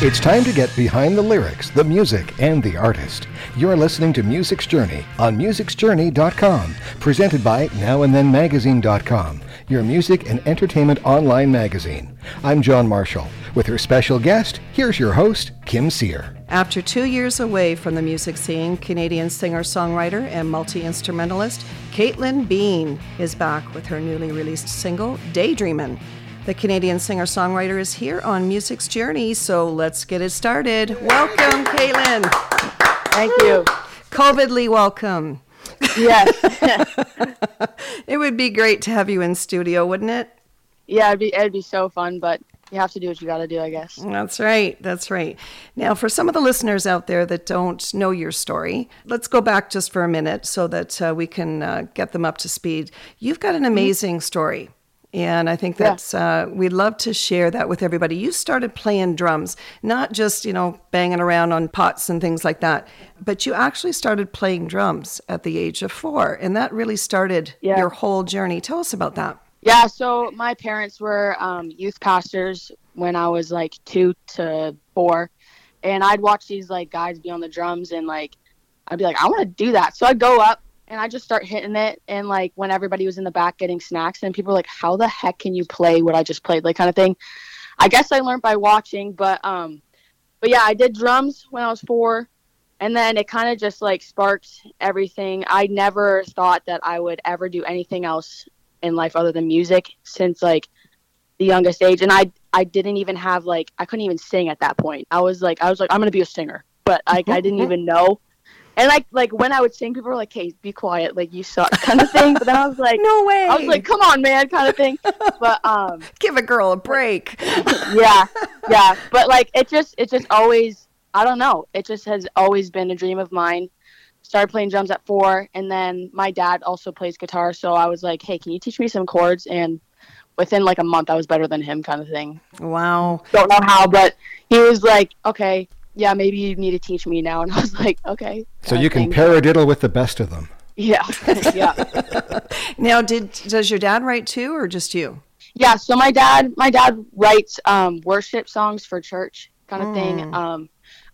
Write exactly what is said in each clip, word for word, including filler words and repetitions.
It's time to get behind the lyrics, the music, and the artist. You're listening to Music's Journey on musics journey dot com, presented by now and then magazine dot com, your music and entertainment online magazine. I'm John Marshall. With her special guest, here's your host, Kim Sear. After two years away from the music scene, Canadian singer-songwriter and multi-instrumentalist Caitlin Bean is back with her newly released single, Daydreamin'. The Canadian singer-songwriter is here on Music's Journey, so let's get it started. Welcome, Caitlin. Thank you. COVIDly welcome. Yes. It would be great to have you in studio, wouldn't it? Yeah, it'd be, it'd be so fun, but you have to do what you got to do, I guess. That's right. That's right. Now, for some of the listeners out there that don't know your story, let's go back just for a minute so that uh, we can uh, get them up to speed. You've got an amazing story. And I think that's, yeah. uh, we'd love to share that with everybody. You started playing drums, not just, you know, banging around on pots and things like that, but you actually started playing drums at the age of four. And that really started yeah. your whole journey. Tell us about that. Yeah, so my parents were um, youth pastors when I was like two to four. And I'd watch these like guys be on the drums and like, I'd be like, I want to do that. So I'd go up. And I just start hitting it, and like when everybody was in the back getting snacks, and people were like, "How the heck can you play what I just played?" Like kind of thing. I guess I learned by watching, but um, but yeah, I did drums when I was four, and then it kind of just like sparked everything. I never thought that I would ever do anything else in life other than music since like the youngest age, and I I didn't even have like I couldn't even sing at that point. I was like I was like I'm gonna be a singer, but like I didn't even know. And, like, like when I would sing, people were like, hey, be quiet, like, you suck, kind of thing. But then I was like, no way. I was like, come on, man, kind of thing. But, um. Give a girl a break. yeah, yeah. But, like, it just, it just always, I don't know. It just has always been a dream of mine. Started playing drums at four. And then my dad also plays guitar. So I was like, hey, can you teach me some chords? And within, like, a month, I was better than him, kind of thing. Wow. Don't know how, but he was like, okay. Yeah, maybe you need to teach me now. And I was like, okay. So you can paradiddle with the best of them. Yeah, yeah. Now, did does your dad write too, or just you? Yeah, so my dad, my dad writes um, worship songs for church kind of mm. thing. Um,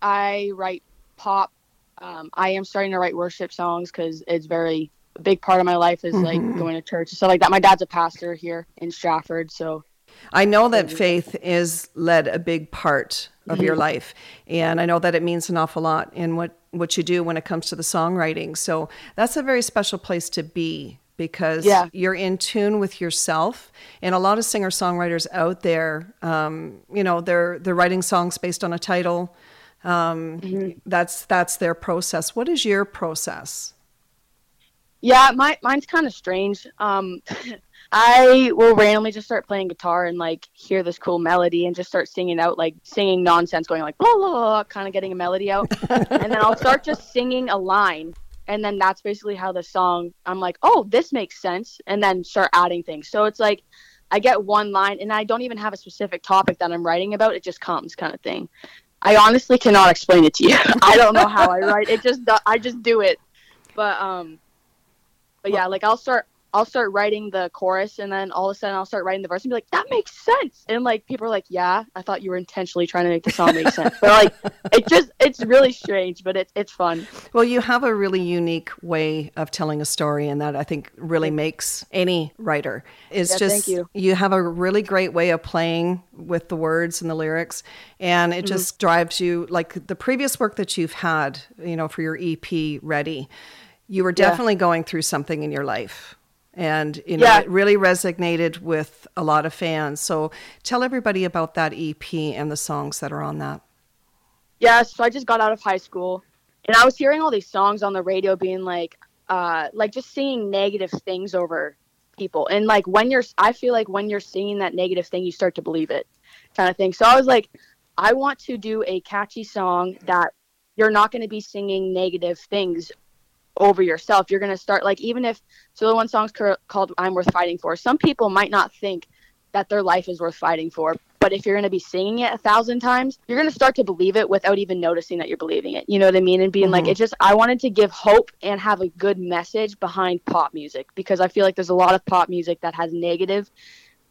I write pop. Um, I am starting to write worship songs because it's very a big part of my life is mm-hmm. like going to church and stuff like that. My dad's a pastor here in Stratford, so. I know that faith is led a big part of mm-hmm. your life. And I know that it means an awful lot in what, what you do when it comes to the songwriting. So that's a very special place to be because yeah. you're in tune with yourself. And a lot of singer-songwriters out there, um, you know, they're they're writing songs based on a title. Um, mm-hmm. That's that's their process. What is your process? Yeah, my mine's kind of strange. Um I will randomly just start playing guitar and like hear this cool melody and just start singing out, like singing nonsense, going like blah, blah, blah, kind of getting a melody out. And then I'll start just singing a line. And then that's basically how the song, I'm like, oh, this makes sense. And then start adding things. So it's like I get one line and I don't even have a specific topic that I'm writing about. It just comes kind of thing. I honestly cannot explain it to you. I don't know how I write. It just, I just do it. But, um, but yeah, like I'll start. I'll start writing the chorus and then all of a sudden I'll start writing the verse and be like, that makes sense. And like, people are like, yeah, I thought you were intentionally trying to make the song make sense. But like, it just, it's really strange, but it's, it's fun. Well, you have a really unique way of telling a story. And that I think really makes any writer is yeah, just, thank you. you have a really great way of playing with the words and the lyrics. And it mm-hmm. just drives you like the previous work that you've had, you know, for your E P Ready, you were definitely yeah. going through something in your life. And, you know, yeah. it really resonated with a lot of fans. So tell everybody about that E P and the songs that are on that. Yeah, so I just got out of high school and I was hearing all these songs on the radio being like, uh, like just singing negative things over people. And like when you're, I feel like when you're singing that negative thing, you start to believe it kind of thing. So I was like, I want to do a catchy song that you're not going to be singing negative things over yourself. You're going to start like, even if, so the one song's called I'm Worth Fighting For. Some people might not think that their life is worth fighting for, but if you're going to be singing it a thousand times, you're going to start to believe it without even noticing that you're believing it. You know what I mean? And being mm-hmm. like, it just, I wanted to give hope and have a good message behind pop music because I feel like there's a lot of pop music that has negative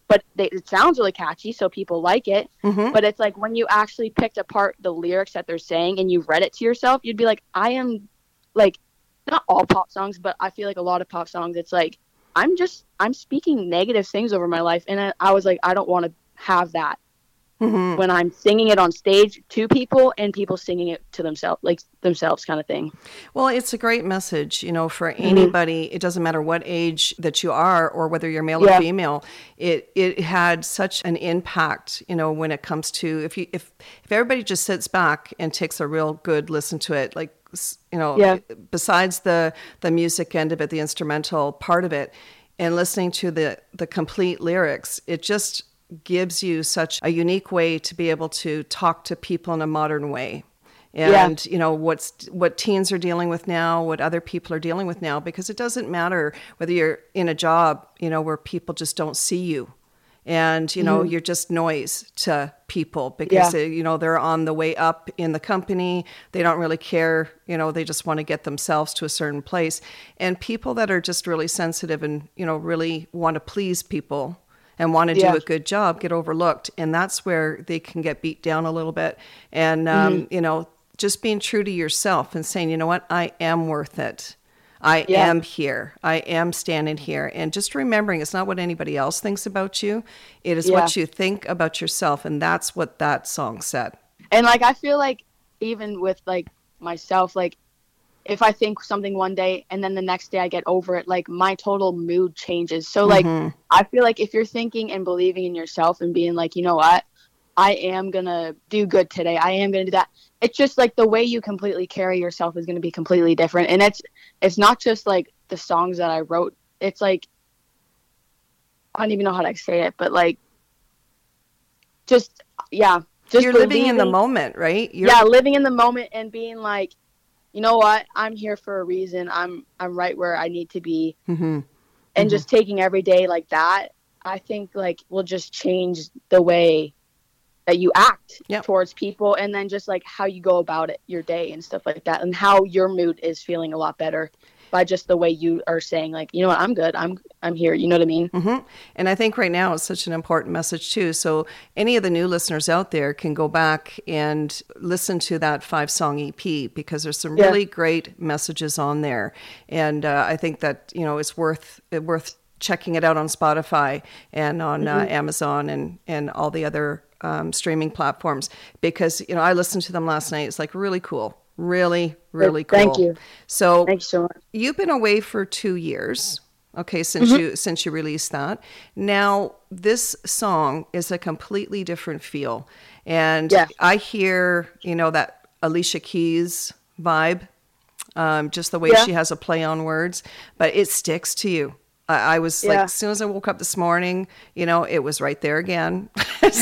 but they, it sounds really catchy, so people like it. Mm-hmm. But it's like when you actually picked apart the lyrics that they're saying and you read it to yourself, you'd be like, I am, like, not all pop songs, but I feel like a lot of pop songs, it's like, I'm just, I'm speaking negative things over my life. And I, I was like, I don't want to have that. Mm-hmm. When I'm singing it on stage to people and people singing it to themselves, like themselves kind of thing. Well, it's a great message, you know, for anybody. Mm-hmm. It doesn't matter what age that you are or whether you're male yeah. or female. It it had such an impact, you know, when it comes to, if you if if everybody just sits back and takes a real good listen to it, like, you know, yeah. besides the the music end of it, the instrumental part of it, and listening to the the complete lyrics, it just gives you such a unique way to be able to talk to people in a modern way. And, yeah. you know, what's what teens are dealing with now, what other people are dealing with now, because it doesn't matter whether you're in a job, you know, where people just don't see you. And, you know, mm-hmm. you're just noise to people because, yeah. they, you know, they're on the way up in the company. They don't really care. You know, they just want to get themselves to a certain place. And people that are just really sensitive and, you know, really want to please people and want to yeah. do a good job get overlooked. And that's where they can get beat down a little bit. And, um, mm-hmm. you know, just being true to yourself and saying, you know what, I am worth it. I yeah. am here. I am standing here. And just remembering it's not what anybody else thinks about you. It is yeah. what you think about yourself. And that's what that song said. And like, I feel like even with like myself, like if I think something one day and then the next day I get over it, like my total mood changes. So like, mm-hmm. I feel like if you're thinking and believing in yourself and being like, you know what, I am going to do good today. I am going to do that. It's just like the way you completely carry yourself is going to be completely different. And it's, it's not just like the songs that I wrote. It's like, I don't even know how to say it, but like, just, yeah. Just you're living in the moment, right? You're... Yeah. Living in the moment and being like, you know what, I'm here for a reason. I'm, I'm right where I need to be. Mm-hmm. And mm-hmm. just taking every day like that, I think like will just change the way that you act yep. towards people, and then just like how you go about it, your day and stuff like that, and how your mood is feeling a lot better by just the way you are saying like, you know what, I'm good. I'm, I'm here. You know what I mean? Mm-hmm. And I think right now it's such an important message too. So any of the new listeners out there can go back and listen to that five song E P because there's some yeah. really great messages on there. And uh, I think that, you know, it's worth, it worth checking it out on Spotify and on mm-hmm. uh, Amazon and, and all the other um, streaming platforms, because, you know, I listened to them last night. It's like really cool. Really, really cool. Thank you. So, Thanks so much. You've been away for two years, okay, since mm-hmm. you since you released that. Now, this song is a completely different feel, and yeah. I hear, you know, that Alicia Keys vibe, um, just the way yeah. she has a play on words, but it sticks to you. I, I was yeah. like, as soon as I woke up this morning, you know, it was right there again.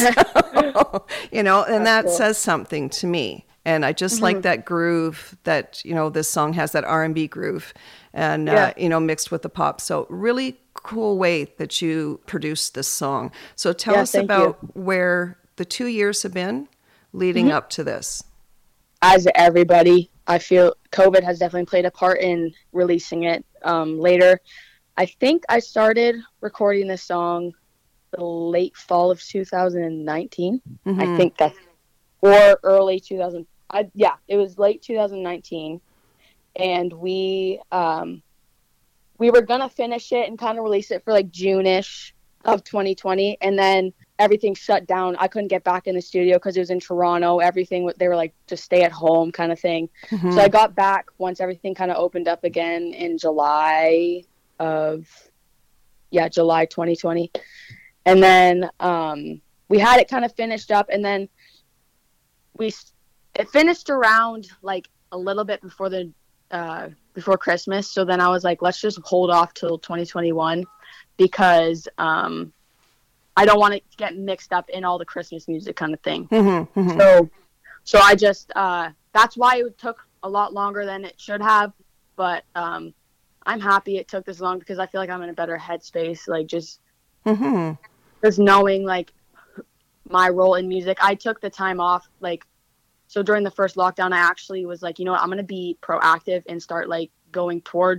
So, you know, and That's that cool. says something to me. And I just mm-hmm. like that groove that, you know, this song has, that R and B groove and, yeah. uh, you know, mixed with the pop. So really cool way that you produced this song. So tell yeah, us about you. where the two years have been leading mm-hmm. up to this. As everybody, I feel COVID has definitely played a part in releasing it um, later. I think I started recording this song the late fall of two thousand nineteen. Mm-hmm. I think that's, or early two thousand. I, yeah, it was late two thousand nineteen, and we um, we were gonna finish it and kind of release it for like June-ish of twenty twenty, and then everything shut down. I couldn't get back in the studio because it was in Toronto. Everything, they were like, just stay at home kind of thing. Mm-hmm. So I got back once everything kind of opened up again in July of yeah July twenty twenty, and then um, we had it kind of finished up, and then we it finished around like a little bit before the uh before Christmas. So then I was like, let's just hold off till twenty twenty-one because um I don't want to get mixed up in all the Christmas music kind of thing. Mm-hmm, mm-hmm. So so I just uh that's why it took a lot longer than it should have, but um I'm happy it took this long because I feel like I'm in a better headspace, like just mm-hmm. just knowing like my role in music. I took the time off, like, so during the first lockdown, I actually was like, you know what, I'm going to be proactive and start like going towards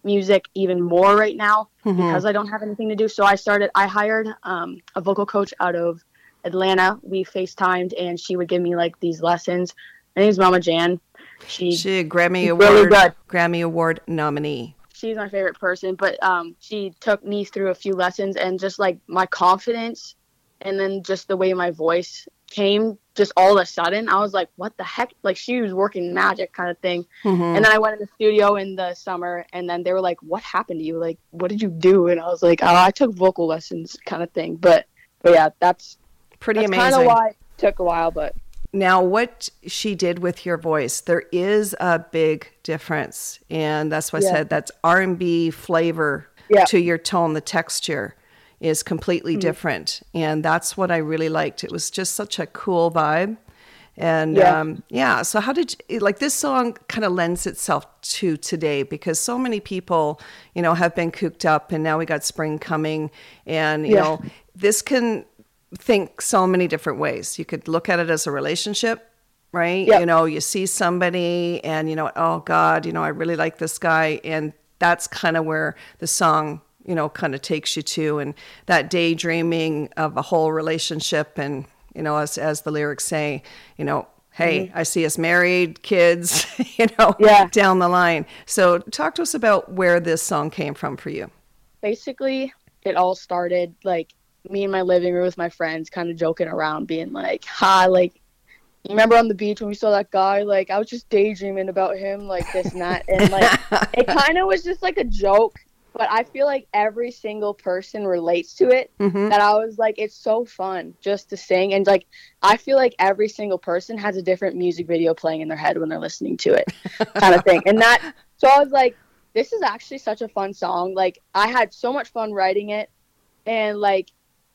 music even more right now Mhm. because I don't have anything to do. So I started, I hired um, a vocal coach out of Atlanta. We FaceTimed and she would give me like these lessons. Her name's Mama Jan. She, She a Grammy she's Award really good. Grammy Award nominee. She's my favorite person, but um, she took me through a few lessons and just like my confidence and then just the way my voice came just all of a sudden, I was like, what the heck? Like she was working magic kind of thing. Mhm. And then I went in the studio in the summer and then they were like, what happened to you? Like, what did you do? And I was like, oh, I took vocal lessons kind of thing. But, but yeah, that's Pretty that's amazing. kind of why it took a while, but. Now, what she did with your voice, there is a big difference. And that's why I Yeah. said that's R and B flavor Yeah. to your tone. The texture is completely Mm-hmm. different. And that's what I really liked. It was just such a cool vibe. And Yeah. um, yeah, so how did you, like this song kind of lends itself to today because so many people, you know, have been cooped up and now we got spring coming and, you Yeah. know, this can think so many different ways. You could look at it as a relationship, right? Yep. You know, you see somebody and, you know, oh God, you know, I really like this guy. And that's kind of where the song, you know, kind of takes you to and that daydreaming of a whole relationship. And, you know, as, as the lyrics say, you know, hey, I see us married, kids, you know, Yeah. down the line. So talk to us about where this song came from for you. Basically, it all started like me in my living room with my friends kind of joking around being like, hi, like, you remember on the beach when we saw that guy? Like, I was just daydreaming about him, like this and that. And like, it kind of was just like a joke, but I feel like every single person relates to it. Mhm. That I was like, it's so fun just to sing. And like, I feel like every single person has a different music video playing in their head when they're listening to it, kind of thing. And that, so I was like, this is actually such a fun song. Like, I had so much fun writing it. And like,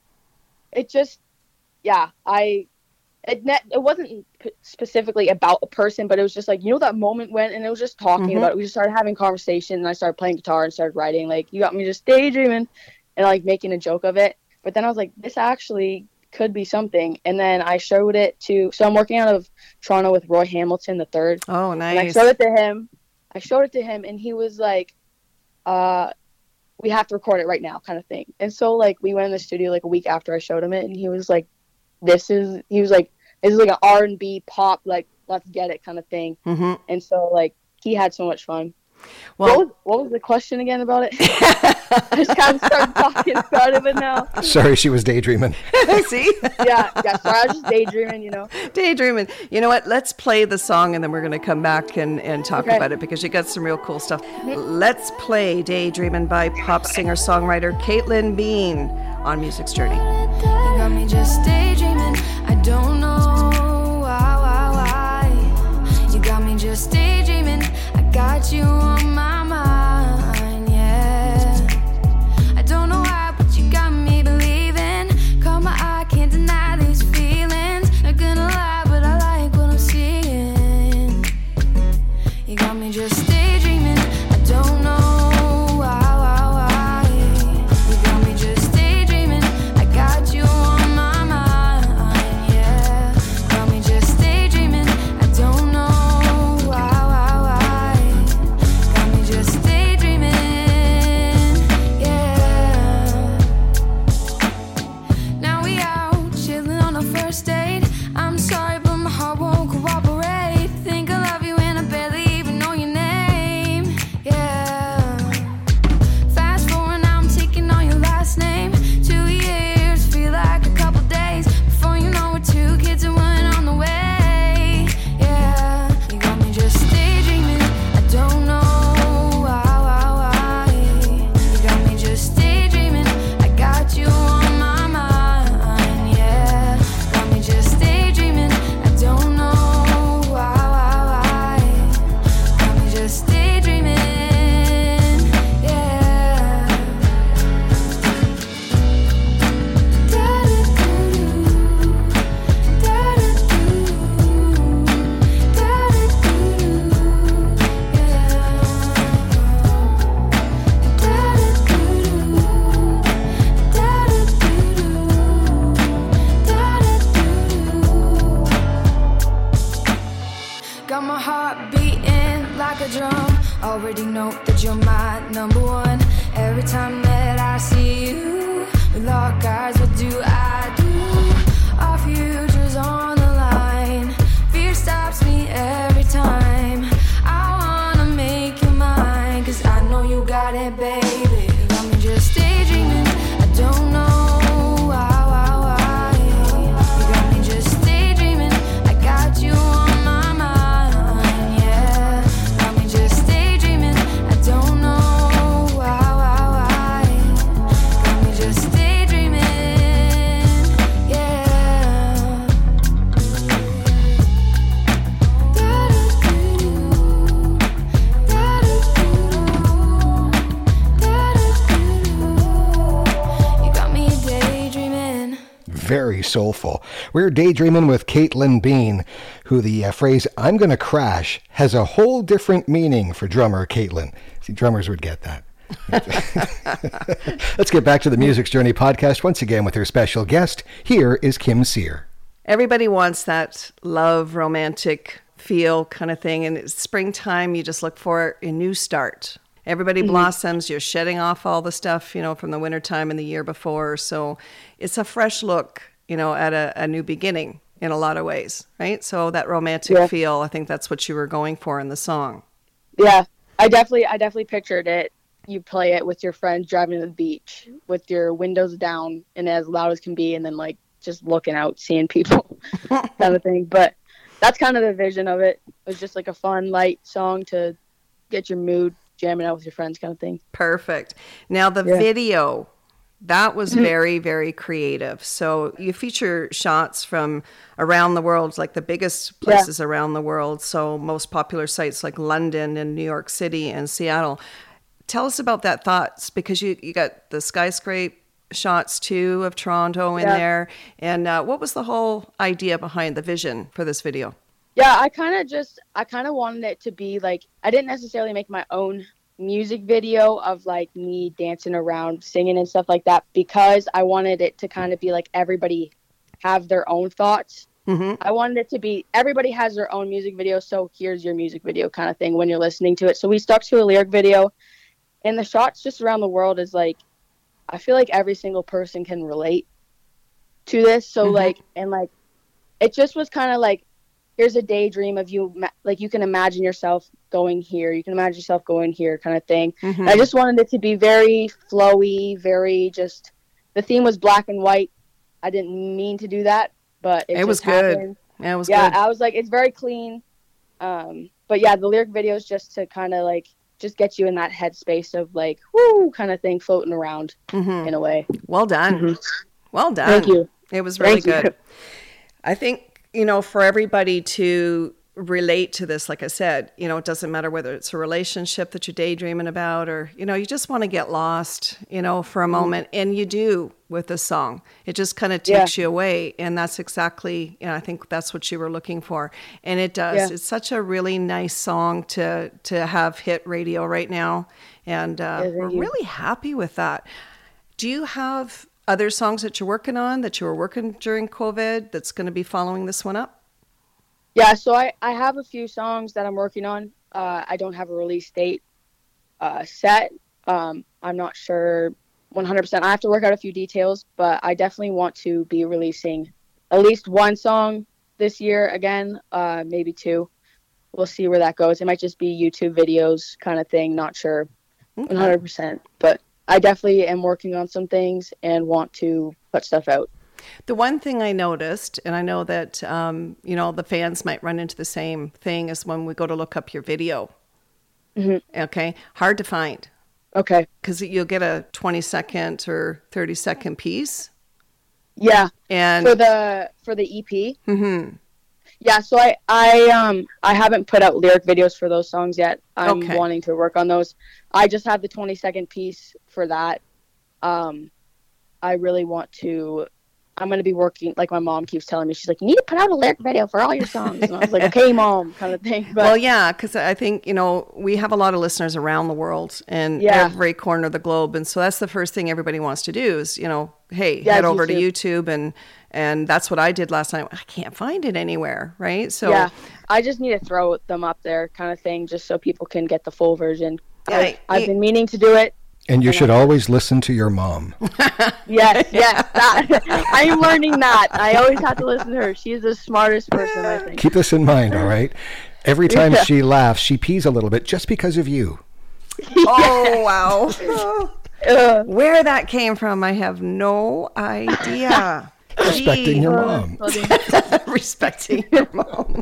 it just, yeah, I, it, ne- it wasn't p- specifically about a person, but it was just like, you know, that moment when, and it was just talking Mhm. about it. We just started having conversation and I started playing guitar and started writing, like, you got me just daydreaming and like making a joke of it. But then I was like, this actually could be something. And then I showed it to, so I'm working out of Toronto with Roy Hamilton the third. Oh, And I nice. showed it to him. I showed it to him and he was like, uh, we have to record it right now kind of thing. And so like we went in the studio like a week after I showed him it and he was like, this is, he was like, this is like an R and B pop, like, let's get it kind of thing. hmm And so like he had so much fun. Well, what, was, what was the question again about it? I just kind of started talking about it, but now, Sorry, she was daydreaming. see? yeah, yeah, sorry, I was just daydreaming, you know. Daydreaming. You know what? Let's play the song and then we're going to come back and, and talk Okay. about it because you got some real cool stuff. Let's play Daydreaming by pop singer-songwriter Caitlin Bean on Music's Journey. You got me just daydreaming. I don't know why, why, why. You got me just daydreaming. I got you on my mind, yeah. I don't know why, but you got me believing. Caught my eye, can't deny these feelings. Not gonna lie, but I like what I'm seeing. You got me just daydreaming. I don't know why, why, why. You got me just daydreaming. I got you on my mind, yeah. Got me just daydreaming. I don't know why, why, why. Got me baby. You got me just daydreaming. I don't know why, why, why. You got me just daydreaming. I got you on my mind, yeah. Got me just daydreaming. I don't know why, why, why. Got me just daydreaming, yeah. You got me daydreaming. Very soulful. We're daydreaming with Caitlin Bean, who the uh, phrase "I'm gonna crash" has a whole different meaning for drummer Caitlin. See, drummers would get that. Let's get back to the Music's Journey podcast once again with her special guest. Here is Kim Sear. Everybody wants that love, romantic feel kind of thing. And it's springtime, you just look for a new start. Everybody blossoms. You're shedding off all the stuff, you know, from the wintertime and the year before. So it's a fresh look, you know, at a, a new beginning in a lot of ways, right? So that romantic Yeah. feel, I think that's what you were going for in the song. Yeah, I definitely, I definitely pictured it. You play it with your friends driving to the beach with your windows down and as loud as can be, and then like just looking out, seeing people, kind of thing. But that's kind of the vision of it. It was just like a fun, light song to get your mood jamming out with your friends, kind of thing. Perfect. Now the Yeah. video, that was very, very creative. So you feature shots from around the world, like the biggest places around the world. So most popular sites like London and New York City and Seattle. Tell us about that thoughts, because you, you got the skyscraper shots too of Toronto in Yeah. there. And uh, what was the whole idea behind the vision for this video? Yeah, I kind of just, I kind of wanted it to be like, I didn't necessarily make my own music video of like me dancing around, singing and stuff like that, because I wanted it to kind of be like everybody have their own thoughts. Mm-hmm. I wanted it to be, everybody has their own music video, so here's your music video kind of thing when you're listening to it. So we stuck to a lyric video, and the shots just around the world is like, I feel like every single person can relate to this. So Mhm. like, and like, it just was kind of like, here's a daydream of you, ma- like you can imagine yourself going here, you can imagine yourself going here kind of thing. Mhm. And I just wanted it to be very flowy, very just, the theme was black and white. I didn't mean to do that, but it, It was just good. happened. Yeah, it was Yeah, good. I was like, it's very clean. Um, but yeah, the lyric video is just to kind of like, just get you in that headspace of like, whoo, kind of thing floating around Mhm. in a way. Well done. Mhm. Well done. Thank you. It was really Thank you. good. I think, you know, for everybody to relate to this, like I said, you know, it doesn't matter whether it's a relationship that you're daydreaming about, or, you know, you just want to get lost, you know, for a moment. And you do with this song. It just kind of takes you away. And that's exactly, you know, I think that's what you were looking for. And it does. Yeah. It's such a really nice song to, to have hit radio right now. And uh, Yeah, thank we're you. really happy with that. Do you have other songs that you're working on that you were working during COVID that's going to be following this one up? Yeah, so I, I have a few songs that I'm working on. Uh, I don't have a release date uh, set. Um, I'm not sure one hundred percent. I have to work out a few details, but I definitely want to be releasing at least one song this year again, uh, maybe two. We'll see where that goes. It might just be YouTube videos kind of thing, not sure one hundred percent. But I definitely am working on some things and want to put stuff out. The one thing I noticed, and I know that, um, you know, the fans might run into the same thing, is when we go to look up your video. Mm-hmm. Okay. Hard to find, Okay. because you'll get a twenty second or thirty second piece. Yeah. And For the for the E P. Mhm. Yeah, so I I um I haven't put out lyric videos for those songs yet. I'm Okay. wanting to work on those. I just have the twenty second piece for that. Um, I really want to. I'm going to be working, like my mom keeps telling me, she's like, you need to put out a lyric video for all your songs. And I was like, okay, mom, kind of thing. But well, yeah, because I think, you know, we have a lot of listeners around the world and Yeah. every corner of the globe. And so that's the first thing everybody wants to do is, you know, hey, Yeah, head over to YouTube. YouTube. And, and that's what I did last night. I can't find it anywhere, right? So yeah, I just need to throw them up there kind of thing just so people can get the full version. Yeah, I've, I've it- been meaning to do it. And you should always listen to your mom. Yes, yes. That, I'm learning that. I always have to listen to her. She's the smartest person, I think. Keep this in mind, all right? Every time Yeah. she laughs, she pees a little bit just because of you. Oh, wow. Uh, Where that came from, I have no idea. Respecting your mom. Respecting your mom.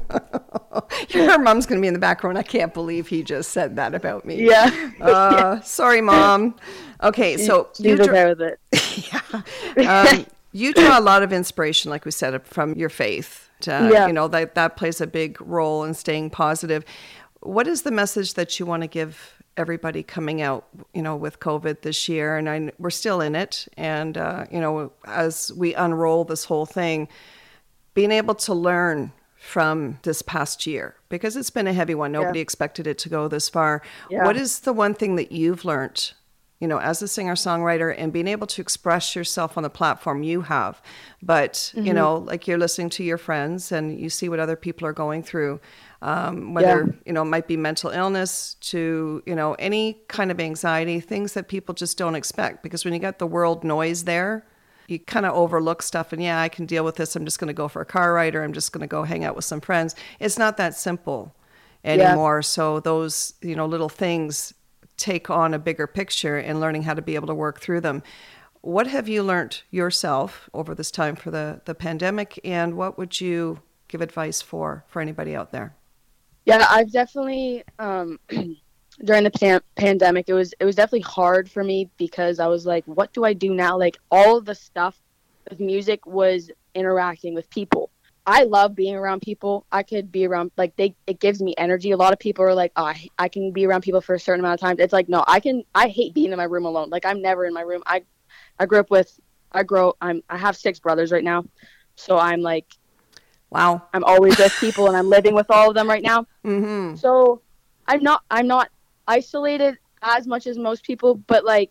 Your mom's going to be in the background. I can't believe he just said that about me. Yeah. Uh, sorry, Mom. Okay, so She's you, dr- okay with it. yeah. um, you draw a lot of inspiration, like we said, from your faith. Uh, Yeah. You know, that, that plays a big role in staying positive. What is the message that you want to give everybody coming out, you know, with COVID this year? And I, we're still in it. And, uh, you know, as we unroll this whole thing, being able to learn from this past year, because it's been a heavy one. Nobody Yeah. expected it to go this far. Yeah. What is the one thing that you've learned, you know, as a singer-songwriter, and being able to express yourself on the platform you have, but, mm-hmm. you know, like you're listening to your friends and you see what other people are going through, um, whether, yeah. you know, it might be mental illness to, you know, any kind of anxiety, things that people just don't expect. Because when you got the world noise there, you kind of overlook stuff and, yeah, I can deal with this. I'm just going to go for a car ride, or I'm just going to go hang out with some friends. It's not that simple anymore. Yeah. So those, you know, little things take on a bigger picture, and learning how to be able to work through them. What have you learned yourself over this time for the, the pandemic, and what would you give advice for, for anybody out there? Yeah, I've definitely, um, during the pan- pandemic, it was, it was definitely hard for me, because I was like, what do I do now? Like, all of the stuff with music was interacting with people. I love being around people. I could be around, like, they, it gives me energy. A lot of people are like, oh, I, I can be around people for a certain amount of time. It's like, no, I can, I hate being in my room alone. Like, I'm never in my room. I, I grew up with, I grow, I'm, I have six brothers right now. So I'm like, wow, I'm always with people, and I'm living with all of them right now. Mm-hmm. So I'm not, I'm not isolated as much as most people, but like,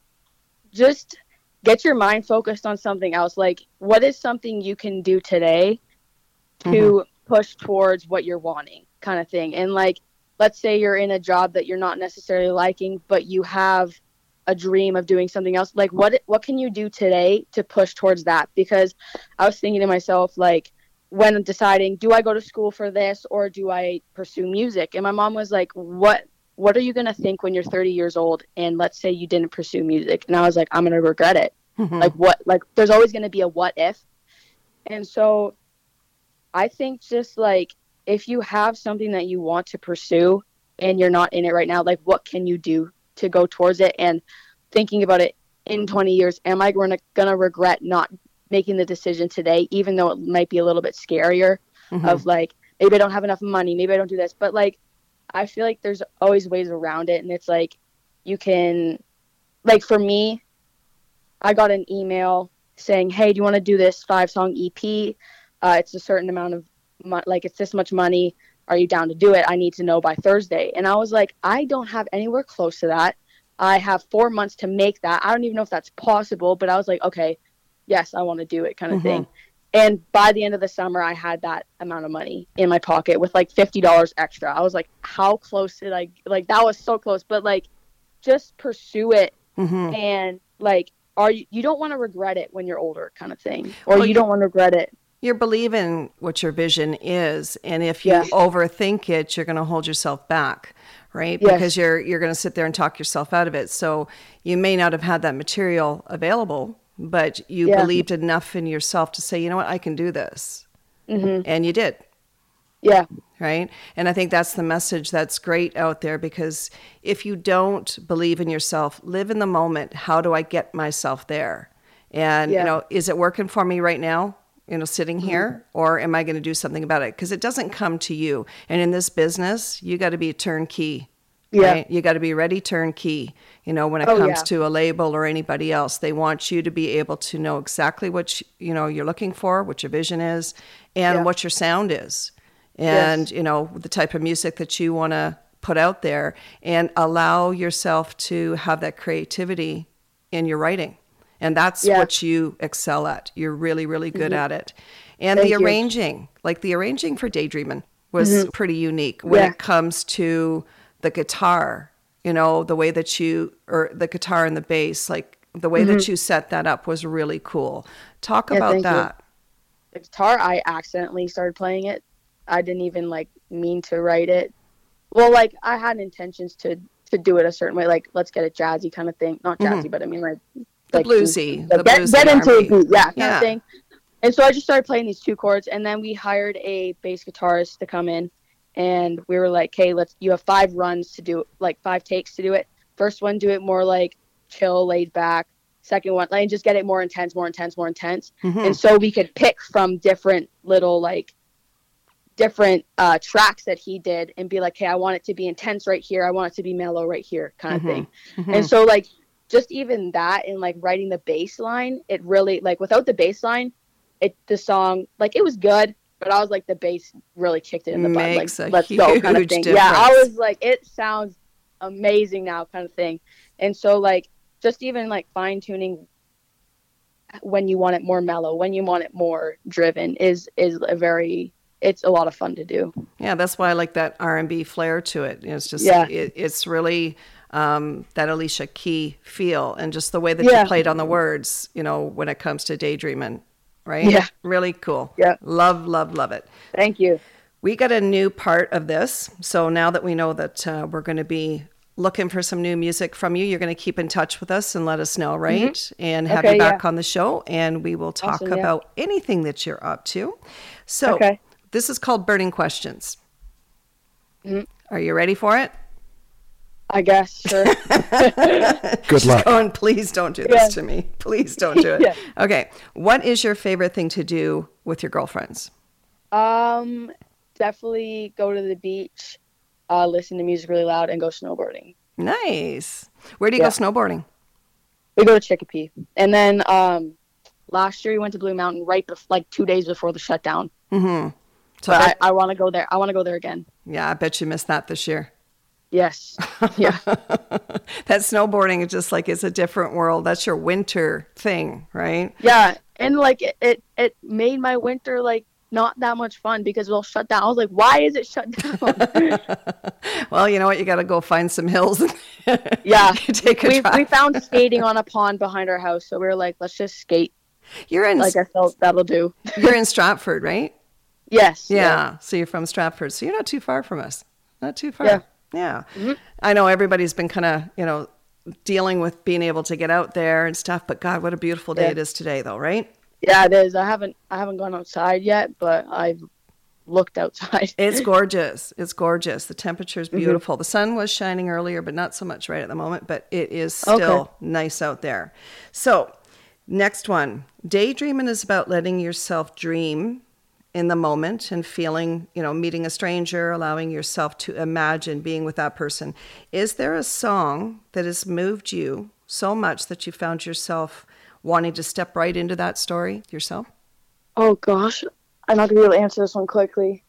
just get your mind focused on something else. Like, what is something you can do today to mm-hmm. push towards what you're wanting, kind of thing. And like, let's say you're in a job that you're not necessarily liking, but you have a dream of doing something else. Like, what, what can you do today to push towards that? Because I was thinking to myself, like, when deciding, do I go to school for this, or do I pursue music? And my mom was like, what, what are you going to think when you're thirty years old? And let's say you didn't pursue music. And I was like, I'm going to regret it. Mm-hmm. Like, what, like, there's always going to be a what if. And so I think just like, if you have something that you want to pursue and you're not in it right now, like, what can you do to go towards it? And thinking about it in twenty years, am I going to, going to regret not making the decision today, even though it might be a little bit scarier mm-hmm. of like, maybe I don't have enough money, maybe I don't do this. But like, I feel like there's always ways around it. And it's like, you can, like, for me, I got an email saying, hey, do you want to do this five song E P? Uh, it's a certain amount of mo- like, it's this much money. Are you down to do it? I need to know by Thursday. And I was like, I don't have anywhere close to that. I have four months to make that. I don't even know if that's possible, but I was like, okay, yes, I want to do it, kind of mm-hmm. thing. And by the end of the summer, I had that amount of money in my pocket with like fifty dollars extra. I was like, how close did I, like, that was so close, but like, just pursue it. Mm-hmm. And like, are you, you don't want to regret it when you're older, kind of thing, or well, you don't want to regret it. You're believing what your vision is. And if you yeah. overthink it, you're going to hold yourself back, right? Yes. Because you're, you're going to sit there and talk yourself out of it. So you may not have had that material available, but you yeah. believed enough in yourself to say, you know what, I can do this. Mm-hmm. And you did. Yeah. Right. And I think that's the message that's great out there, because if you don't believe in yourself, live in the moment. How do I get myself there? And, yeah. you know, is it working for me right now? You know, sitting here, mm-hmm. or am I going to do something about it? Because it doesn't come to you. And in this business, you got to be a turnkey. Yeah. Right? You got to be ready turnkey. You know, when it oh, comes yeah. to a label or anybody else, they want you to be able to know exactly what you, you know you're looking for, what your vision is, and yeah. what your sound is, and yes. you know the type of music that you want to put out there, and allow yourself to have that creativity in your writing. And that's yeah. what you excel at. You're really, really good mm-hmm. at it. And Thank the you. arranging, like the arranging for Daydreamin' was mm-hmm. pretty unique when yeah. it comes to the guitar, you know, the way that you, or the guitar and the bass, like the way mm-hmm. that you set that up was really cool. Talk yeah, about that. You. The guitar, I accidentally started playing it. I didn't even like mean to write it. Well, like I had intentions to to do it a certain way. Like, let's get it jazzy kind of thing. Not jazzy, Mm-hmm. but I mean like The like bluesy, like, the get, bluesy get into R a and B. beat, yeah, kind Yeah. of thing. And so I just started playing these two chords, and then we hired a bass guitarist to come in, and we were like, "Hey, let's. You have five runs to do, like five takes to do it. First one, do it more like chill, laid back. Second one, like just get it more intense, more intense, more intense." Mm-hmm. And so we could pick from different little like different uh, tracks that he did, and be like, "Hey, I want it to be intense right here. I want it to be mellow right here," kind of Mhm. thing. Mhm. And so like just even that, and like writing the bass line, it really like without the bass line, it the song like it was good, but I was like the bass really kicked it in the butt. Makes Like a let's go kind of huge thing. Yeah, I difference. was like it sounds amazing now kind of thing. And so like just even like fine tuning when you want it more mellow, when you want it more driven is is a very it's a lot of fun to do. Yeah, that's why I like that R and B flair to it. You know, it's just Yeah. it, it's really um, that Alicia Key feel, and just the way that Yeah. you played on the words. You know, when it comes to Daydreamin', right? Yeah. Really cool. Yeah. Love, love, love it. Thank you. We got a new part of this. So now that we know that uh, we're going to be looking for some new music from you, you're going to keep in touch with us and let us know, right? And have Okay, you back yeah. on the show, and we will talk Awesome, yeah. about anything that you're up to. So Okay. this is called Burning Questions. Mhm. Are you ready for it? I guess, sure. Good luck. Oh, and please don't do this Yeah. to me. Please don't do it. Yeah. Okay. What is your favorite thing to do with your girlfriends? Um, definitely go to the beach, uh, listen to music really loud, and go snowboarding. Nice. Where do you Yeah. go snowboarding? We go to Chicopee, and then um, last year we went to Blue Mountain right bef- like two days before the shutdown. Mm-hmm. So But I I, bet, I want to go there. I want to go there again. yeah, I bet you missed that this year. Yes. Yeah. That snowboarding is just like it's a different world. That's your winter thing, right? Yeah, and like it, it, it made my winter like not that much fun because it all shut down. I was like, why is it shut down? Well, you know what? You got to go find some hills. And Yeah. take a we drive. we found skating on a pond behind our house, so we were like, let's just skate. You're in Like I felt that'll do. you're in Stratford, right? Yes. Yeah. So you're from Stratford. So you're not too far from us. Not too far. Yeah. Yeah. Mm-hmm. I know everybody's been kind of, you know, dealing with being able to get out there and stuff, but God, what a beautiful day Yeah. it is today though, right? Yeah, it is. I haven't I haven't gone outside yet, but I've looked outside. It's gorgeous. It's gorgeous. The temperature is Mm-hmm. beautiful. The sun was shining earlier, but not so much right at the moment, but it is still Okay. nice out there. So, next one. Daydreaming is about letting yourself dream in the moment and feeling, you know, meeting a stranger, allowing yourself to imagine being with that person. Is there a song that has moved you so much that you found yourself wanting to step right into that story yourself? Oh gosh, I'm not gonna be able to answer this one quickly.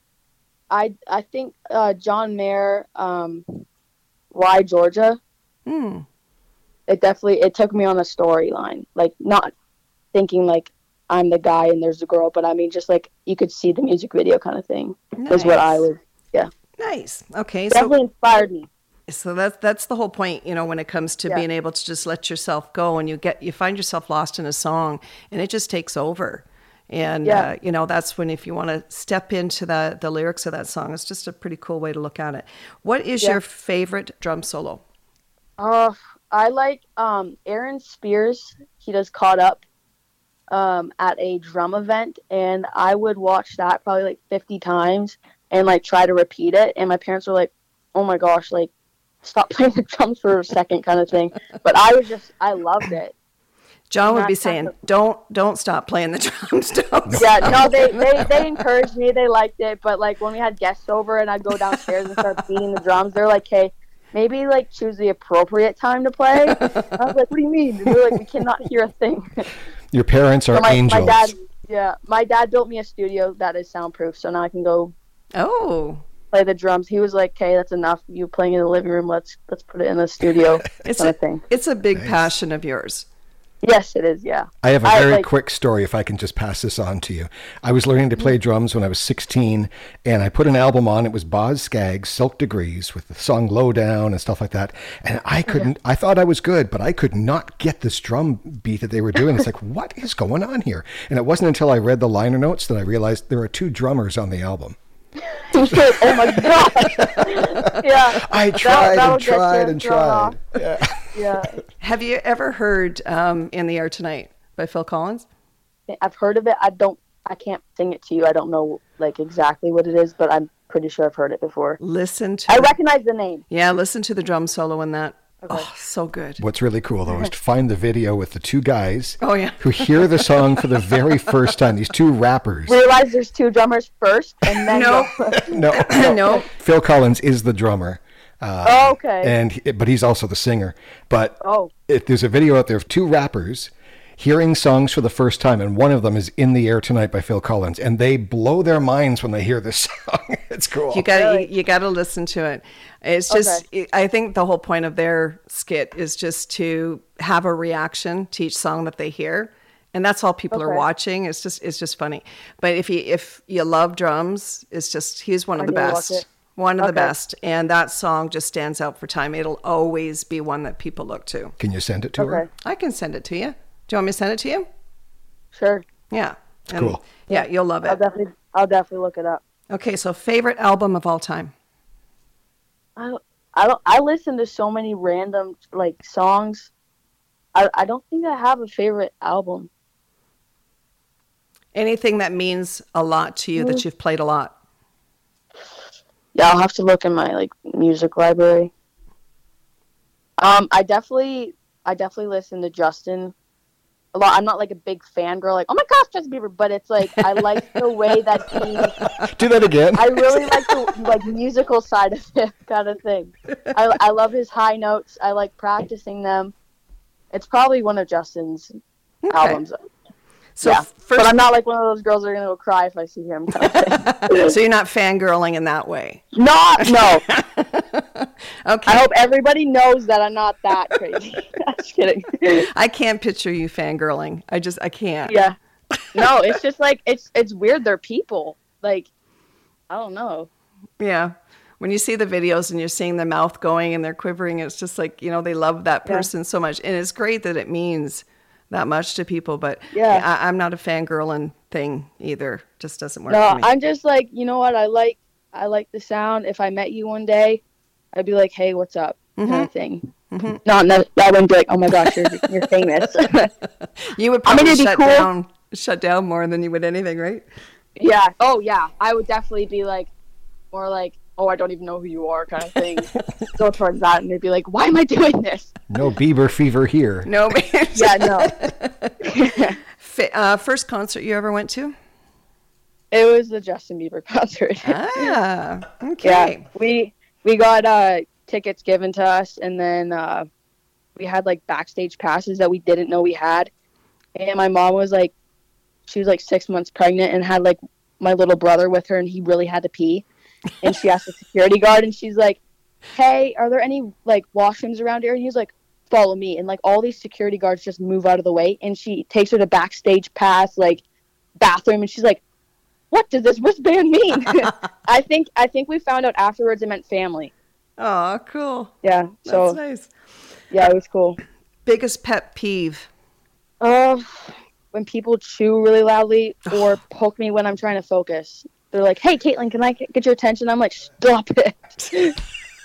I I think uh, John Mayer, um, Why Georgia. Hmm. It definitely it took me on a storyline, like not thinking like I'm the guy and there's the girl, but I mean just like you could see the music video kind of thing is what I Nice. was. Yeah, Nice. Okay. So definitely inspired me. So that's that's the whole point, you know, when it comes to Yeah. being able to just let yourself go, and you get you find yourself lost in a song, and it just takes over. And Yeah. uh, you know, that's when if you want to step into the the lyrics of that song, it's just a pretty cool way to look at it. What is Yeah. your favorite drum solo? Oh, I like um, Aaron Spears. He does Caught Up um, at a drum event, and I would watch that probably like fifty times and like try to repeat it. And my parents were like, "Oh my gosh, like stop playing the drums for a second," kind of thing. But I was just, I loved it. John would Not be saying, kind "Don't don't stop playing the drums." Don't Yeah, stop no, they, playing the they, drums." they encouraged me. They liked it. But like when we had guests over and I'd go downstairs and start beating the drums, they're like, "Hey, maybe like choose the appropriate time to play." I was like, "What do you mean?" And they're like, "We cannot hear a thing." Your parents are So my, angels. my dad, yeah, my dad built me a studio that is soundproof, so now I can go Oh, play the drums. He was like, "Okay, that's enough. You playing in the living room. Let's let's put it in the studio." it's kind a of thing. it's a big passion of yours. Yes, it is. Yeah. I have a I, very like- quick story if I can just pass this on to you. I was learning to play drums when I was sixteen, and I put an album on. It was Boz Scaggs, Silk Degrees, with the song Low Down and stuff like that. And I couldn't, I thought I was good, but I could not get this drum beat that they were doing. It's like, what is going on here? And it wasn't until I read the liner notes that I realized there are two drummers on the album. Oh my god! Yeah, I tried that'll and get you tried and thrown off. tried. Yeah. Yeah, Have you ever heard um, "In the Air Tonight" by Phil Collins? I've heard of it. I don't. I can't sing it to you. I don't know like exactly what it is, but I'm pretty sure I've heard it before. Listen to I recognize the name. yeah, listen to the drum solo in that. Okay. Oh, so good. What's really cool though is to find the video with the two guys Oh yeah. who hear the song for the very first time. These two rappers. Realize there's two drummers first, and then No. go- No, No. Phil Collins is the drummer. Uh, Oh, okay. And he- but he's also the singer. But Oh. it, there's a video out there of two rappers hearing songs for the first time, and one of them is "In the Air Tonight" by Phil Collins, and they blow their minds when they hear this song. It's cool. You got to Really? you, you got to listen to it. It's just I think the whole point of their skit is just to have a reaction to each song that they hear. And that's all people are Okay. watching. It's just it's just funny. But if you if you love drums, it's just he's one of I the need to watch best. it. One of the Okay. best. And that song just stands out for time. It'll always be one that people look to. Can you send it to Okay. her? I can send it to you. Do you want me to send it to you? Sure. Yeah. And Cool. Yeah, you'll love I'll it. definitely. I'll definitely look it up. Okay, so favorite album of all time. I don't, I don't. I listen to so many random like songs. I I don't think I have a favorite album. Anything that means a lot to you Mm. that you've played a lot. Yeah, I'll have to look in my like music library. Um, I definitely, I definitely listen to Justin a lot. I'm not like a big fangirl, like oh my gosh, Justin Bieber, but it's like I like the way that he. Do that again. I really like the like musical side of it, kind of thing. I I love his high notes. I like practicing them. It's probably one of Justin's Okay. albums. So yeah, first, but I'm not like one of those girls that are gonna go cry if I see him. Kind of thing. so you're not fangirling in that way. Not no. Okay. I hope everybody knows that I'm not that crazy. Just kidding. I can't picture you fangirling. I just I can't. Yeah. No, it's just like it's it's weird. They're people. Like I don't know. Yeah. When you see the videos and you're seeing their mouth going and they're quivering, it's just like, you know, they love that Yeah. person so much. And it's great that it means that much to people, but Yeah. I, I'm not a fangirling thing either. Just doesn't work No, for me. I'm just like, you know what? I like I like the sound. If I met you one day, I'd be like, hey, what's up? Mm-hmm. Kind of thing. Not that I wouldn't be like, oh my gosh, you're you're famous. You would I mean, probably it'd be shut cool. down shut down more than you would anything, right? Yeah. Oh yeah. I would definitely be like more like, oh, I don't even know who you are kind of thing. Go towards that and they'd be like, why am I doing this? No Bieber fever here. No. Yeah, no. Fi- uh, first concert you ever went to? It was the Justin Bieber concert. Ah, okay. Yeah, we we got uh, tickets given to us, and then uh, we had like backstage passes that we didn't know we had. And my mom was like, she was like six months pregnant and had like my little brother with her, and he really had to pee. And she asked the security guard, and she's like, "Hey, are there any like washrooms around here?" And he's like, "Follow me." And like all these security guards just move out of the way, and she takes her to backstage pass like bathroom, and she's like, what does this wristband mean? I think I think we found out afterwards it meant family. Oh, cool. Yeah. So That's nice. yeah, it was cool. Biggest pet peeve? Uh, when people chew really loudly or poke me when I'm trying to focus. They're like, "Hey, Caitlin, can I get your attention?" I'm like, "Stop it."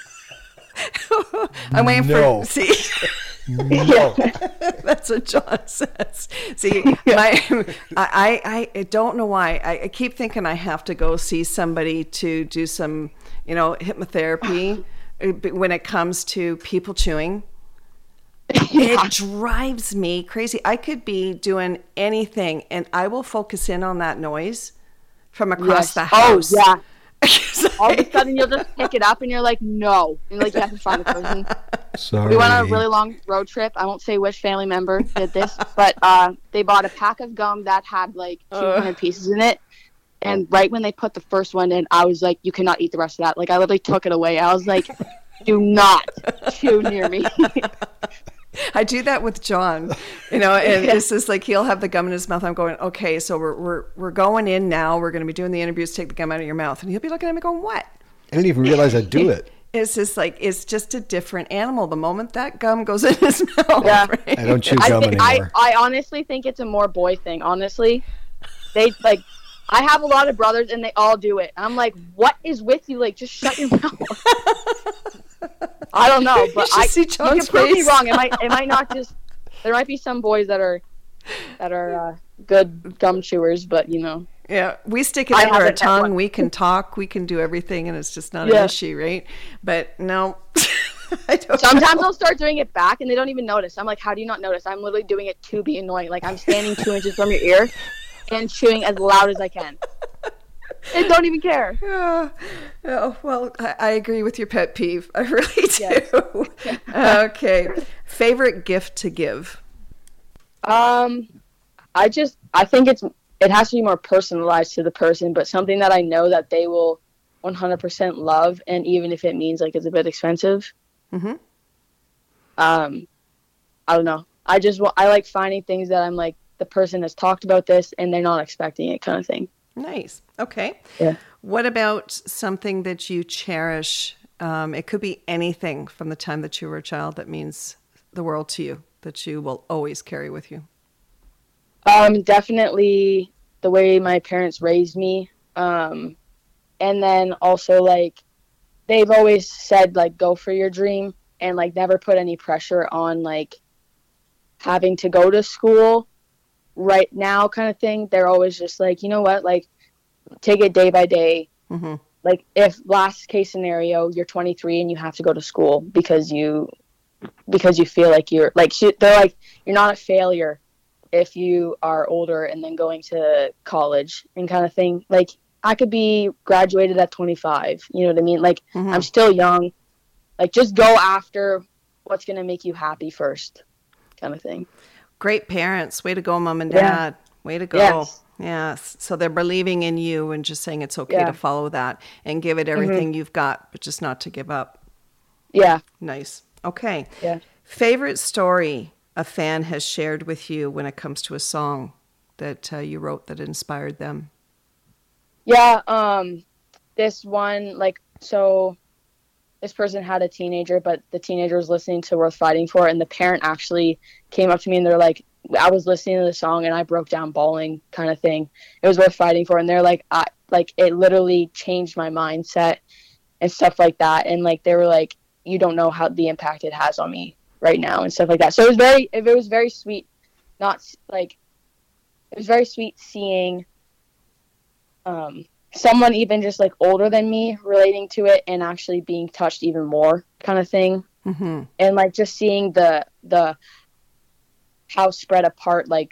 I'm waiting No. for see. No. That's what John says. See, my, I, I, I don't know why. I, I keep thinking I have to go see somebody to do some, you know, hypnotherapy when it comes to people chewing. Yeah. It drives me crazy. I could be doing anything and I will focus in on that noise from across Yes. the house. Oh, yeah. It's All of like- a sudden, you'll just pick it up and you're like, "No," and like you have to find the person. Sorry. We went on a really long road trip. I won't say which family member did this, but uh, they bought a pack of gum that had like two hundred pieces in it. And right when they put the first one in, I was like, "You cannot eat the rest of that." Like I literally took it away. I was like, "Do not chew near me." I do that with John, you know, and it's just like he'll have the gum in his mouth. I'm going, okay, so we're we're we're going in now. We're going to be doing the interviews. Take the gum out of your mouth, and he'll be looking at me going, "What?" I didn't even realize I'd do it. It's just like it's just a different animal. The moment that gum goes in his mouth, Yeah. right? I don't chew I, gum think, I anymore. I honestly think it's a more boy thing. Honestly, they like I have a lot of brothers and they all do it. And I'm like, what is with you? Like, just shut your mouth. I don't know, but I see you John's can prove me face. wrong. It might it might not just there might be some boys that are that are uh, good gum chewers, but you know. Yeah, we stick it I under our haven't met tongue. one. We can talk, we can do everything, and it's just not Yeah. an issue, right? But no, I don't Sometimes know. I'll start doing it back and they don't even notice. I'm like, how do you not notice? I'm literally doing it to be annoying. Like I'm standing two inches from your ear and chewing as loud as I can. And don't even care. Yeah. Oh, well, I, I agree with your pet peeve. I really Yes. do. Okay. Favorite gift to give? Um, I just I think it's it has to be more personalized to the person, but something that I know that they will one hundred percent love, and even if it means like it's a bit expensive. Mm-hmm. Um, I don't know. I just wa- I like finding things that I'm like the person has talked about this and they're not expecting it, kind of thing. Nice. Okay. Yeah. What about something that you cherish? Um, it could be anything from the time that you were a child that means the world to you, that you will always carry with you. Um, definitely the way my parents raised me. Um, and then also like they've always said like go for your dream and like never put any pressure on like having to go to school right now kind of thing. They're always just like, you know what, like take it day by day. Mm-hmm. Like if last case scenario you're twenty-three and you have to go to school because you because you feel like you're like she, they're like you're not a failure if you are older and then going to college and kind of thing. Like I could be graduated at twenty-five, you know what I mean? Like Mm-hmm. I'm still young. Like just go after what's going to make you happy first kind of thing. Great parents. Way to go, mom and Yeah. dad. Way to go. Yes. Yes. So they're believing in you and just saying it's okay Yeah. to follow that and give it everything you've got, but just not to give up. Yeah. Nice. Okay. Yeah. Favorite story a fan has shared with you when it comes to a song that uh, you wrote that inspired them? Yeah. Um, this one, like, so this person had a teenager, but the teenager was listening to Worth Fighting For, and the parent actually came up to me and they're like, I was listening to the song and I broke down bawling kind of thing. It was worth fighting for. And they're like, I, like, it literally changed my mindset and stuff like that. And like, they were like, you don't know how the impact it has on me right now and stuff like that. So it was very, it was very sweet. Not like, it was very sweet seeing, um, someone even just like older than me relating to it and actually being touched even more kind of thing. Mm-hmm. And like, just seeing the, the, how spread apart like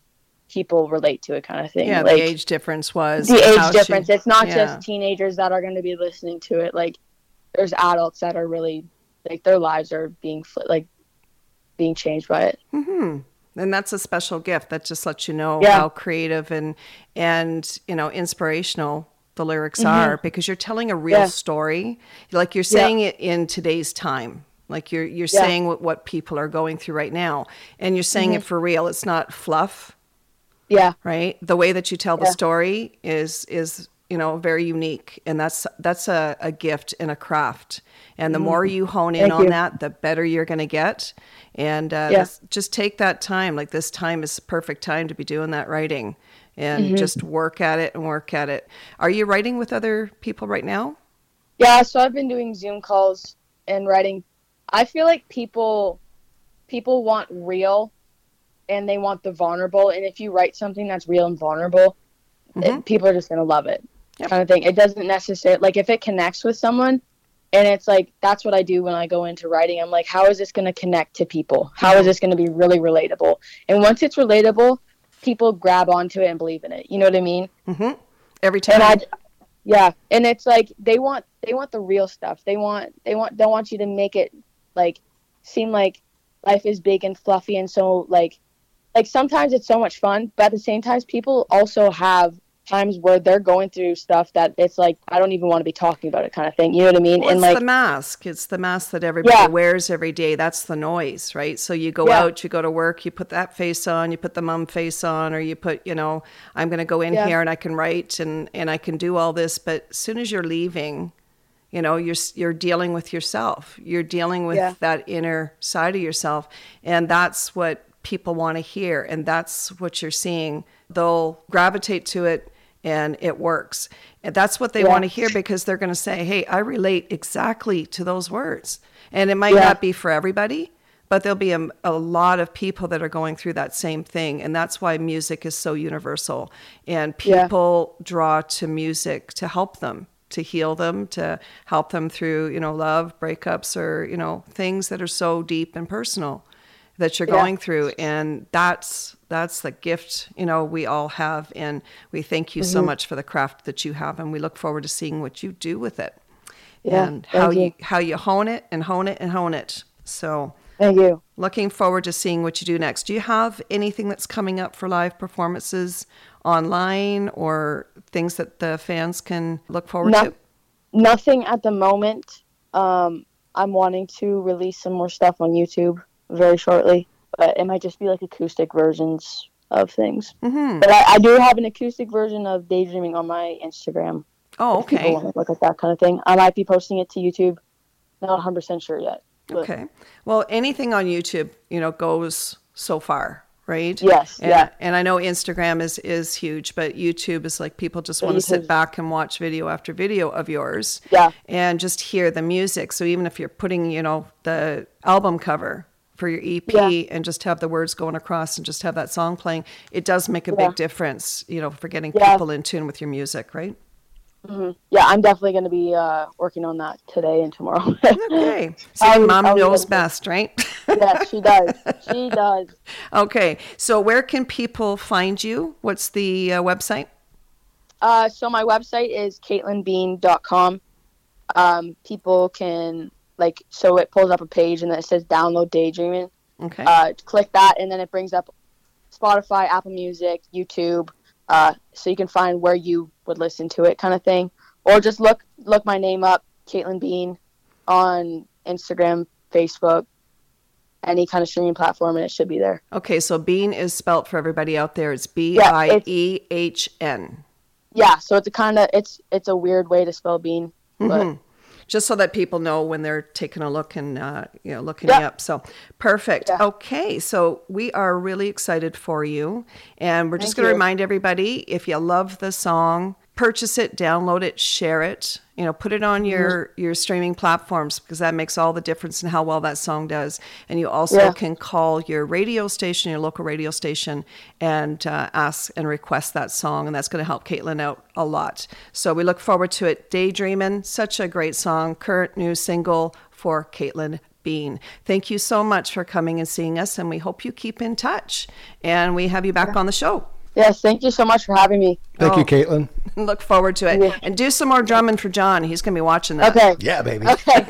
people relate to it kind of thing. Yeah, like, the age difference was. the how age she- difference. It's not yeah. just teenagers that are going to be listening to it. Like there's adults that are really like their lives are being fl- like being changed by it. Mm-hmm. And that's a special gift that just lets you know Yeah. how creative and, and, you know, inspirational the lyrics Mm-hmm. are, because you're telling a real Yeah. story. Like you're saying it in today's time. Like you're, you're Yeah. saying what, what people are going through right now, and you're saying Mm-hmm. it for real. It's not fluff, Yeah. right? The way that you tell the Yeah. story is, is, you know, very unique, and that's, that's a, a gift and a craft. And the more you hone in Thank on you. that, the better you're going to get. And uh, Yeah. this- just take that time. Like this time is the perfect time to be doing that writing, and Mm-hmm. just work at it and work at it. Are you writing with other people right now? Yeah. So I've been doing Zoom calls and writing. I feel like people, people want real and they want the vulnerable. And if you write something that's real and vulnerable, Mhm. it, people are just going to love it Yep. kind of thing. It doesn't necessarily, like if it connects with someone, and it's like, that's what I do when I go into writing. I'm like, how is this going to connect to people? How is this going to be really relatable? And once it's relatable, people grab onto it and believe in it. You know what I mean? Mm-hmm. Every time. And I, yeah. And it's like, they want, they want the real stuff. They want, they want, don't want you to make it like seem like life is big and fluffy. And so like, like sometimes it's so much fun, but at the same time, people also have times where they're going through stuff that it's like, I don't even want to be talking about it kind of thing. You know what I mean? Well, and it's like, the mask. It's the mask that everybody Yeah. wears every day. That's the noise, right? So you go Yeah. out, you go to work, you put that face on, you put the mum face on, or you put, you know, I'm going to go in Yeah. here and I can write and, and I can do all this. But as soon as you're leaving, you know, you're you're dealing with yourself. You're dealing with Yeah. that inner side of yourself. And that's what people want to hear. And that's what you're seeing. They'll gravitate to it and it works. And that's what they Yeah. want to hear, because they're going to say, hey, I relate exactly to those words. And it might Yeah. not be for everybody, but there'll be a, a lot of people that are going through that same thing. And that's why music is so universal. And people yeah. draw to music to help them, to heal them, to help them through, you know, love, breakups, or, you know, things that are so deep and personal that you're yeah. going through. And that's that's the gift, you know, we all have. And we thank you mm-hmm. so much for the craft that you have. And we look forward to seeing what you do with it. Yeah, and how you. you how you hone it and hone it and hone it. So thank you. Looking forward to seeing what you do next. Do you have anything that's coming up for live performances online, or things that the fans can look forward no, to? Nothing at the moment. Um, I'm wanting to release some more stuff on YouTube very shortly, but it might just be like acoustic versions of things. Mm-hmm. But I, I do have an acoustic version of Daydreaming on my Instagram. Oh, okay. If people want to look at that kind of thing. I might be posting it to YouTube. Not one hundred percent sure yet. But. Okay. Well, anything on YouTube, you know, goes so far, right? Yes. And, yeah. And I know Instagram is, is huge, but YouTube is like people just want to sit back and watch video after video of yours. Yeah. And just hear the music. So even if you're putting, you know, the album cover for your E P yeah. and just have the words going across and just have that song playing, it does make a yeah. big difference, you know, for getting yeah. people in tune with your music, right? Mm-hmm. Yeah, I'm definitely going to be uh, working on that today and tomorrow. Okay. See, Mom knows best, right? Yes, she does. She does. Okay. So where can people find you? What's the uh, website? Uh, so my website is caitlin bean dot com. Um, people can, like, so it pulls up a page and then it says download Daydreaming. Okay. Uh, click that and then it brings up Spotify, Apple Music, YouTube. Uh, so you can find where you would listen to it, kind of thing, or just look look my name up, Caitlin Bean, on Instagram, Facebook, any kind of streaming platform, and it should be there. Okay, so Bean is spelt for everybody out there. It's B I E H N. Yeah, so it's a kind of it's it's a weird way to spell Bean, but. Mm-hmm. Just so that people know when they're taking a look and, uh, you know, looking yeah. you up. So perfect. Yeah. Okay. So we are really excited for you. And we're just going to remind everybody, if you love the song, purchase it, download it, share it, you know, put it on your, mm-hmm. your streaming platforms, because that makes all the difference in how well that song does. And you also yeah. can call your radio station, your local radio station, and uh, ask and request that song. And that's going to help Caitlin out a lot. So we look forward to it. Daydreamin', such a great song, current new single for Caitlin Bean. Thank you so much for coming and seeing us. And we hope you keep in touch. And we have you back yeah. on the show. Yes, thank you so much for having me. Thank oh, you, Caitlin. Look forward to it. Yeah. And do some more drumming for John. He's going to be watching that. Okay. Yeah, baby. Okay.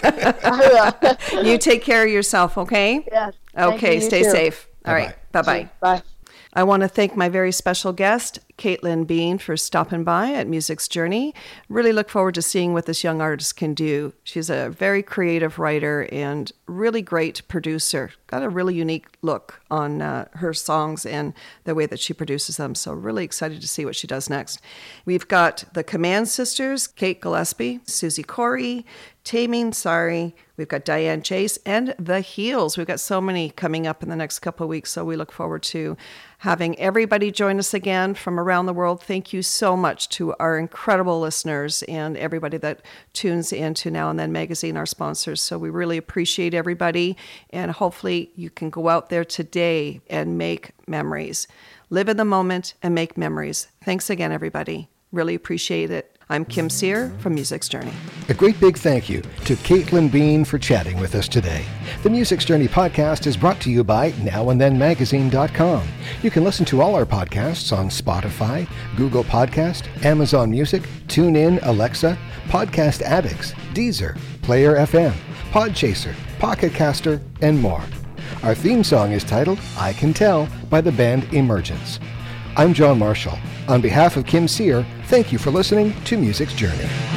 I will. You take care of yourself, okay? Yes. Okay, you, you stay too. safe. All Bye-bye. right, bye-bye. Bye. I want to thank my very special guest, Caitlin Bean, for stopping by at Music's Journey. Really look forward to seeing what this young artist can do. She's a very creative writer and really great producer. Got a really unique look on uh, her songs and the way that she produces them. So really excited to see what she does next. We've got the Command Sisters, Kate Gillespie, Susie Corey, Tameen Sari, we've got Diane Chase, and The Heels. We've got so many coming up in the next couple of weeks, so we look forward to having everybody join us again from around the world. Thank you so much to our incredible listeners and everybody that tunes in to Now and Then Magazine, our sponsors. So we really appreciate everybody, and hopefully you can go out there today and make memories. Live in the moment and make memories. Thanks again, everybody. Really appreciate it. I'm Kim Sear from Music's Journey. A great big thank you to Caitlin Bean for chatting with us today. The Music's Journey podcast is brought to you by now and then magazine dot com. You can listen to all our podcasts on Spotify, Google Podcast, Amazon Music, TuneIn, Alexa, Podcast Addicts, Deezer, Player F M, Podchaser, Pocket Caster, and more. Our theme song is titled I Can Tell by the band Emergence. I'm John Marshall. On behalf of Kim Sear, thank you for listening to Music's Journey.